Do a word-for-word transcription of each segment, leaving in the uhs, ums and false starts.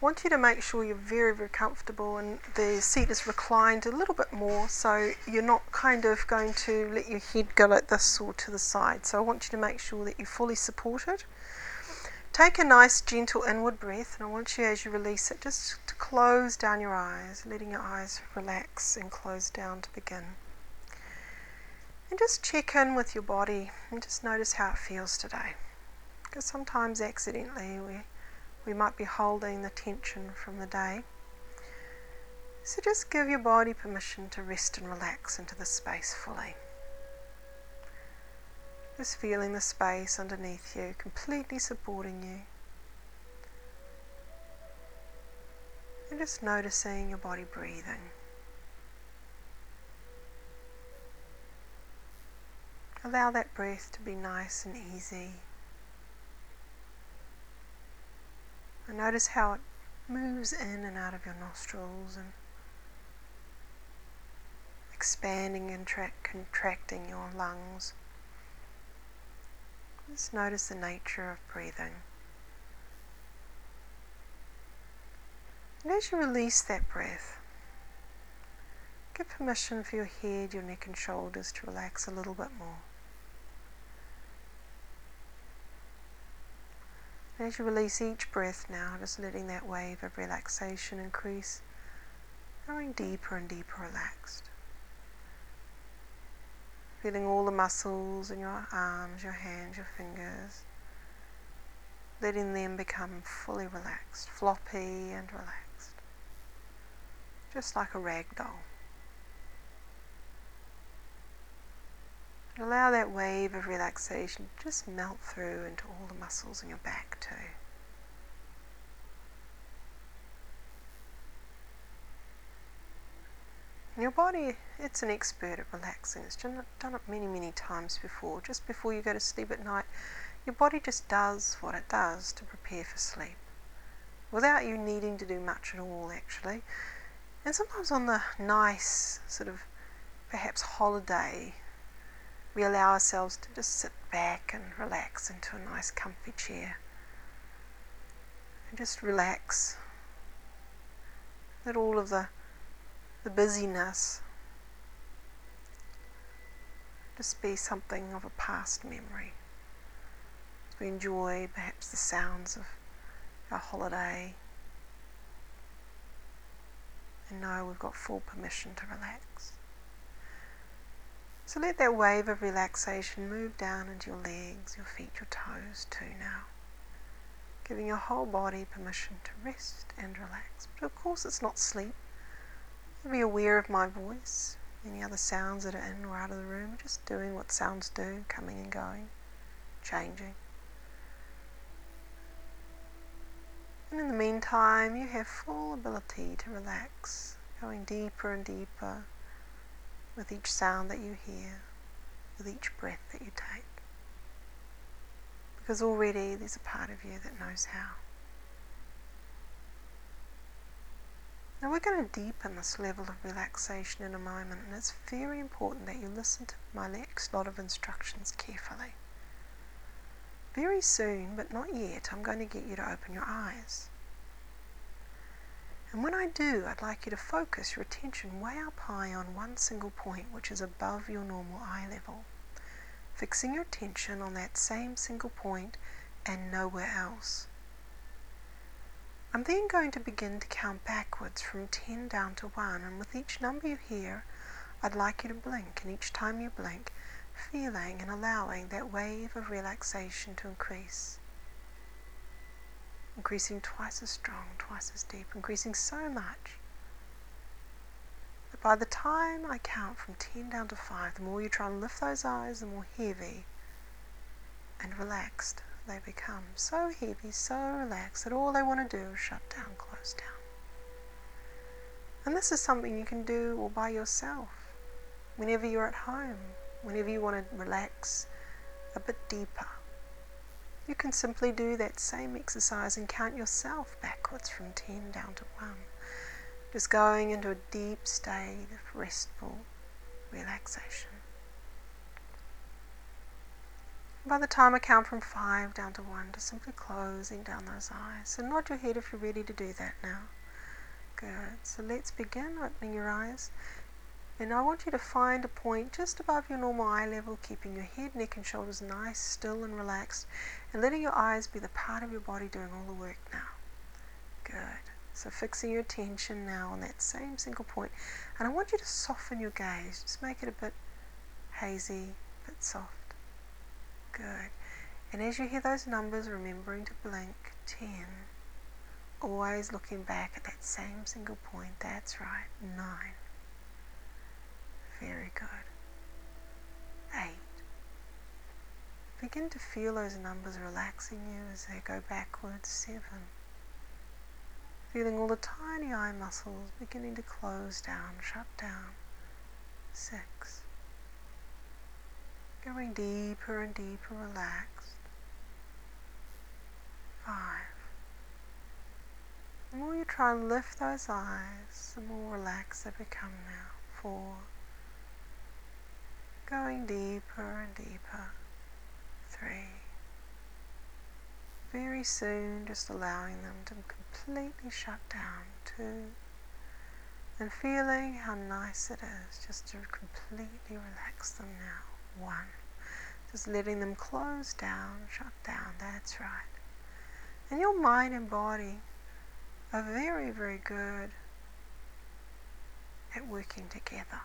want you to make sure you're very, very comfortable and the seat is reclined a little bit more, so you're not kind of going to let your head go like this or to the side. So I want you to make sure that you're fully supported. Take a nice gentle inward breath, and I want you, as you release it, just to close down your eyes, letting your eyes relax and close down to begin. And just check in with your body and just notice how it feels today. Because sometimes accidentally we We might be holding the tension from the day. So just give your body permission to rest and relax into the space fully. Just feeling the space underneath you, completely supporting you. And just noticing your body breathing. Allow that breath to be nice and easy. And notice how it moves in and out of your nostrils and expanding and tra- contracting your lungs. Just notice the nature of breathing. And as you release that breath, give permission for your head, your neck and shoulders to relax a little bit more. And as you release each breath now, just letting that wave of relaxation increase, going deeper and deeper relaxed. Feeling all the muscles in your arms, your hands, your fingers, letting them become fully relaxed, floppy and relaxed, just like a rag doll. And allow that wave of relaxation to just melt through into all the muscles in your back too. And your body, it's an expert at relaxing. It's done it many, many times before. Just before you go to sleep at night, your body just does what it does to prepare for sleep, without you needing to do much at all, actually. And sometimes on the nice, sort of, perhaps holiday, we allow ourselves to just sit back and relax into a nice comfy chair. And just relax. Let all of the, the busyness just be something of a past memory. As we enjoy perhaps the sounds of our holiday and know we've got full permission to relax. So let that wave of relaxation move down into your legs, your feet, your toes too now. Giving your whole body permission to rest and relax. But of course it's not sleep. Be aware of my voice, any other sounds that are in or out of the room, just doing what sounds do, coming and going, changing. And in the meantime, you have full ability to relax, going deeper and deeper with each sound that you hear, with each breath that you take. Because already there's a part of you that knows how. Now we're going to deepen this level of relaxation in a moment, and it's very important that you listen to my next lot of instructions carefully. Very soon, but not yet, I'm going to get you to open your eyes. And when I do, I'd like you to focus your attention way up high on one single point, which is above your normal eye level. Fixing your attention on that same single point and nowhere else. I'm then going to begin to count backwards from ten down to one, and with each number you hear, I'd like you to blink, and each time you blink, feeling and allowing that wave of relaxation to increase. Increasing twice as strong, twice as deep, increasing so much that by the time I count from ten down to five, the more you try and lift those eyes, the more heavy and relaxed they become. So heavy, so relaxed that all they want to do is shut down, close down. And this is something you can do all by yourself, whenever you're at home, whenever you want to relax a bit deeper. You can simply do that same exercise and count yourself backwards from ten down to one. Just going into a deep state of restful relaxation. By the time I count from five down to one, just simply closing down those eyes. So nod your head if you're ready to do that now. Good. So let's begin opening your eyes. And I want you to find a point just above your normal eye level, keeping your head, neck and shoulders nice, still and relaxed, and letting your eyes be the part of your body doing all the work now. Good. So fixing your attention now on that same single point. And I want you to soften your gaze. Just make it a bit hazy, a bit soft. Good. And as you hear those numbers, remembering to blink. ten. Always looking back at that same single point. That's right. nine. Very good. eight. Begin to feel those numbers relaxing you as they go backwards. seven. Feeling all the tiny eye muscles beginning to close down, shut down. six. Going deeper and deeper, relaxed. five. The more you try and lift those eyes, the more relaxed they become now. four. Going deeper and deeper. three. Very soon, just allowing them to completely shut down. two. And feeling how nice it is just to completely relax them now. one. Just letting them close down, shut down. That's right. And your mind and body are very, very good at working together.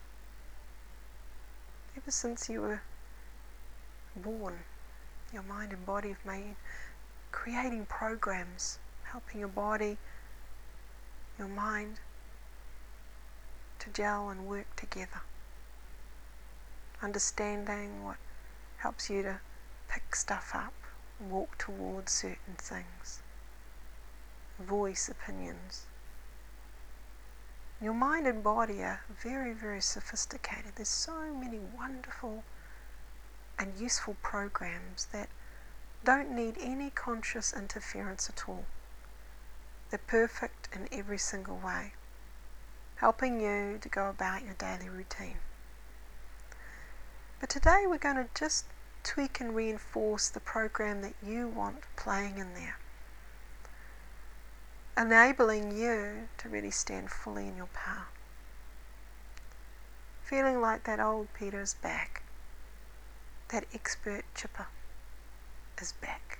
Ever since you were born, your mind and body have made creating programs, helping your body, your mind to gel and work together. Understanding what helps you to pick stuff up, walk towards certain things, voice opinions. Your mind and body are very, very sophisticated. There's so many wonderful and useful programs that don't need any conscious interference at all. They're perfect in every single way, helping you to go about your daily routine. But today we're going to just tweak and reinforce the program that you want playing in there, enabling you to really stand fully in your power. Feeling like that old Peter is back, that expert chipper is back.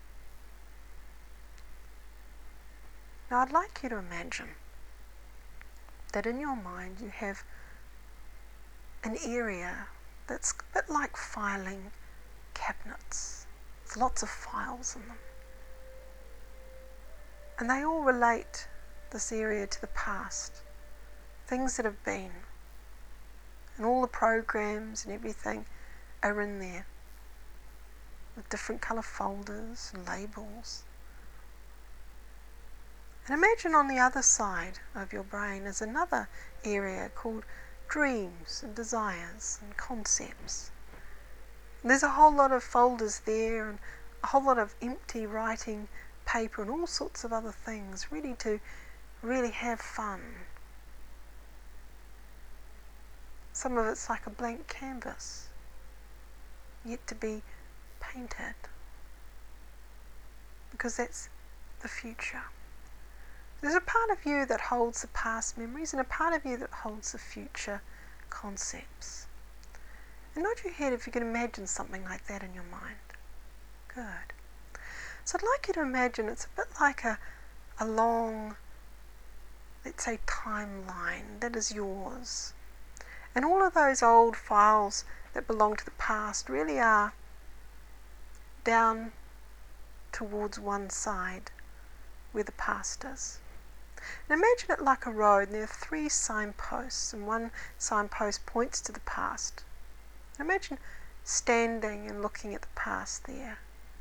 Now I'd like you to imagine that in your mind you have an area that's a bit like filing cabinets with lots of files in them. And they all relate, this area, to the past, things that have been. And all the programs and everything are in there with different colour folders and labels. And imagine on the other side of your brain is another area called dreams and desires and concepts. And there's a whole lot of folders there and a whole lot of empty writing paper and all sorts of other things, ready to really have fun. Some of it's like a blank canvas, yet to be painted, because that's the future. There's a part of you that holds the past memories and a part of you that holds the future concepts. And nod your head if you can imagine something like that in your mind. Good. So I'd like you to imagine it's a bit like a, a long, let's say, timeline that is yours. And all of those old files that belong to the past really are down towards one side where the past is. And imagine it like a road, and there are three signposts, and one signpost points to the past. And imagine standing and looking at the past there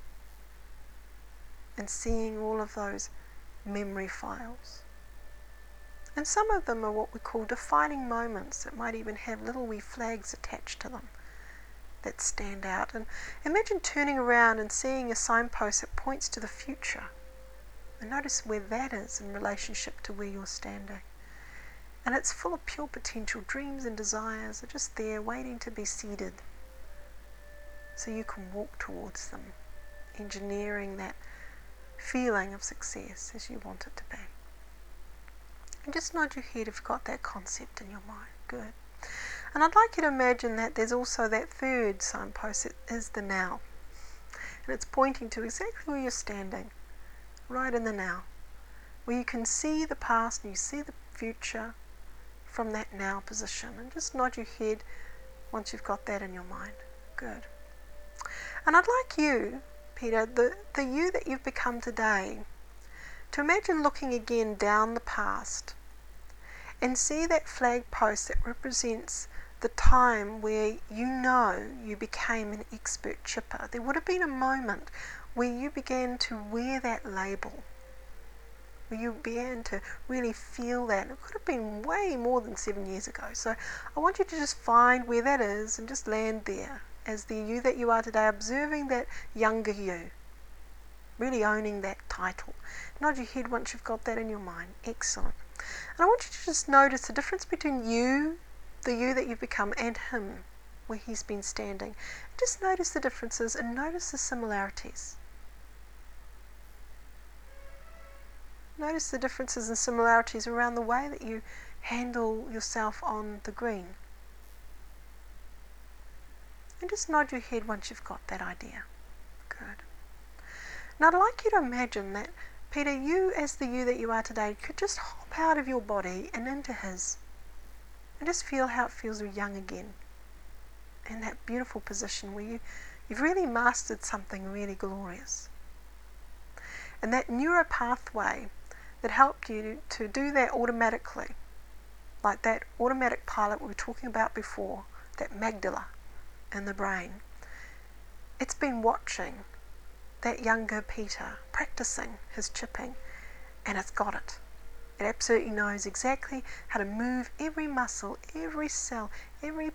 and seeing all of those memory files. And some of them are what we call defining moments that might even have little wee flags attached to them that stand out. And imagine turning around and seeing a signpost that points to the future. And notice where that is in relationship to where you're standing. And it's full of pure potential. Dreams and desires are just there waiting to be seeded. so you can walk towards them, engineering that feeling of success as you want it to be. And just nod your head if you've got that concept in your mind. Good. And I'd like you to imagine that there's also that third signpost that is the now. And it's pointing to exactly where you're standing, right in the now, where you can see the past and you see the future from that now position. And just nod your head once you've got that in your mind. Good. And I'd like you, Peter, the, the you that you've become today, to imagine looking again down the past and see that flag post that represents the time where you know you became an expert chipper. There would have been a moment where you began to wear that label, where you began to really feel that. It could have been way more than seven years ago. So I want you to just find where that is and just land there as the you that you are today, observing that younger you, really owning that title. Nod your head once you've got that in your mind. Excellent. And I want you to just notice the difference between you, the you that you've become, and him, where he's been standing. Just notice the differences and notice the similarities. Notice the differences and similarities around the way that you handle yourself on the green. And just nod your head once you've got that idea. Good. Now I'd like you to imagine that, Peter, you as the you that you are today could just hop out of your body and into his. And just feel how it feels young again. In that beautiful position where you, you've really mastered something really glorious. And that neuro pathway that helped you to do that automatically, like that automatic pilot we were talking about before, that amygdala in the brain, it's been watching that younger Peter practicing his chipping, and it's got it. It absolutely knows exactly how to move every muscle, every cell, every